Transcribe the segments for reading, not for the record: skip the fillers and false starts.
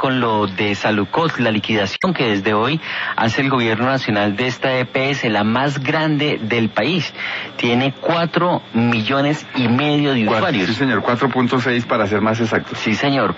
con lo de Salucot, la liquidación que desde hoy hace el gobierno nacional de esta EPS, la más grande del país. Tiene 4,5 millones de usuarios. Sí, señor, 4.6 para ser más exactos. Sí, señor,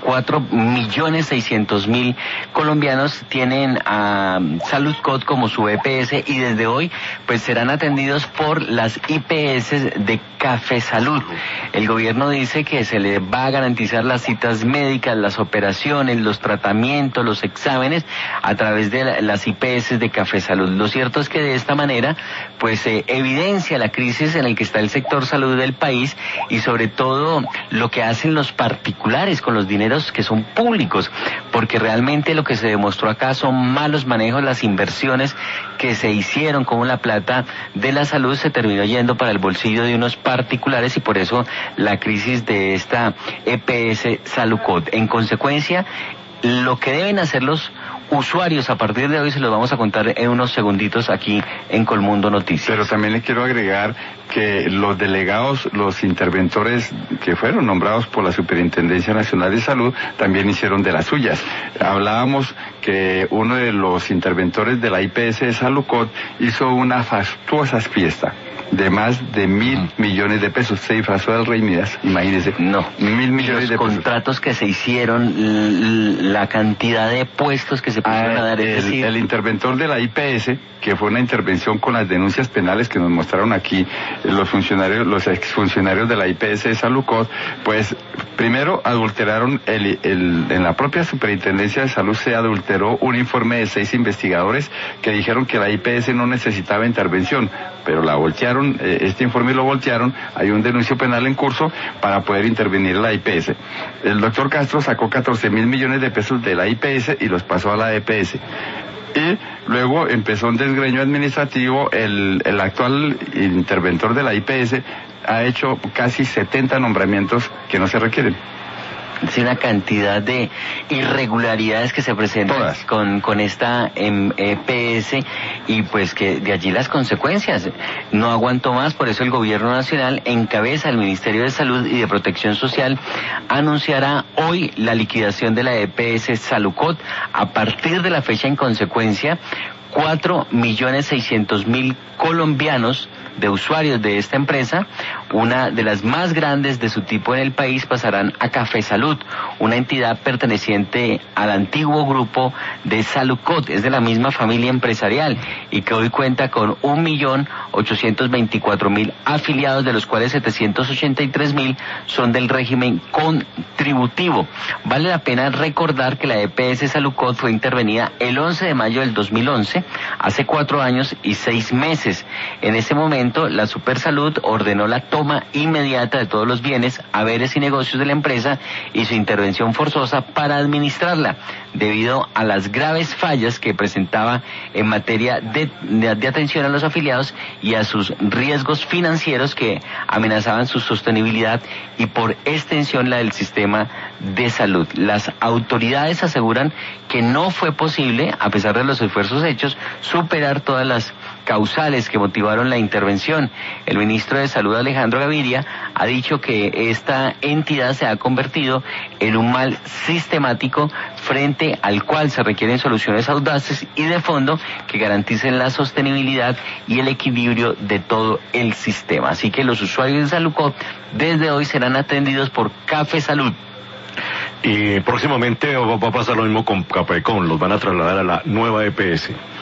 4,600,000 colombianos tienen a Salucot como su EPS y desde hoy pues serán atendidos por las IPS de Café Salud. El gobierno dice que se le va a garantizar las citas médicas, las operaciones, los tratamientos, los exámenes a través de las IPS de Café Salud. Lo cierto es que de esta manera pues se evidencia la crisis en la que está el sector salud del país y sobre todo lo que hacen los particulares con los dineros que son públicos, porque realmente lo que se demostró acá son malos manejos, las inversiones que se hicieron, como la plata de la salud se terminó yendo para el bolsillo de unos particulares y por eso la crisis de esta EPS Salucot. En consecuencia, lo que deben hacer los usuarios a partir de hoy se los vamos a contar en unos segunditos aquí en Colmundo Noticias. Pero también le quiero agregar que los delegados, los interventores que fueron nombrados por la Superintendencia Nacional de Salud también hicieron de las suyas. Hablábamos que uno de los interventores de la IPS de Salucot hizo una fastuosa fiesta de más de 1.000 millones de pesos. Se disfrazó del Rey Midas, imagínese. No, 1.000 millones de pesos. Los contratos que se hicieron, la cantidad de puestos que se pusieron a dar. El interventor de la IPS, que fue una intervención con las denuncias penales que nos mostraron aquí los funcionarios, los exfuncionarios de la IPS de Salucot, pues primero adulteraron en la propia Superintendencia de Salud se adulteró un informe de 6 investigadores que dijeron que la IPS no necesitaba intervención, pero la voltearon, este informe lo voltearon, hay un denuncio penal en curso para poder intervenir la IPS. El doctor Castro sacó 14,000 millones de pesos de la IPS y los pasó a la EPS. Y luego empezó un desgreño administrativo, el actual interventor de la IPS ha hecho casi 70 nombramientos que no se requieren. Es una cantidad de irregularidades que se presentan con esta EPS y pues que de allí las consecuencias. No aguanto más, por eso el gobierno nacional encabeza el Ministerio de Salud y de Protección Social anunciará hoy la liquidación de la EPS Salucot. A partir de la fecha en consecuencia, 4,600,000 colombianos de usuarios de esta empresa, una de las más grandes de su tipo en el país, pasarán a Café Salud, una entidad perteneciente al antiguo grupo de Salucot, es de la misma familia empresarial y que hoy cuenta con 1,824,000 afiliados, de los cuales 783,000 son del régimen contributivo. Vale la pena recordar que la EPS Salucot fue intervenida el 11 de mayo del 2011, hace 4 años y 6 meses. En ese momento, la Supersalud ordenó la toma inmediata de todos los bienes, haberes y negocios de la empresa y su intervención forzosa para administrarla, debido a las graves fallas que presentaba en materia de atención a los afiliados y a sus riesgos financieros que amenazaban su sostenibilidad y por extensión la del sistema de salud. Las autoridades aseguran que no fue posible, a pesar de los esfuerzos hechos, superar todas las causales que motivaron la intervención. El ministro de Salud, Alejandro Gaviria, ha dicho que esta entidad se ha convertido en un mal sistemático frente al cual se requieren soluciones audaces y de fondo que garanticen la sostenibilidad y el equilibrio de todo el sistema. Así que los usuarios de Salucot desde hoy serán atendidos por Café Salud. Y próximamente va a pasar lo mismo con Capecom, los van a trasladar a la nueva EPS.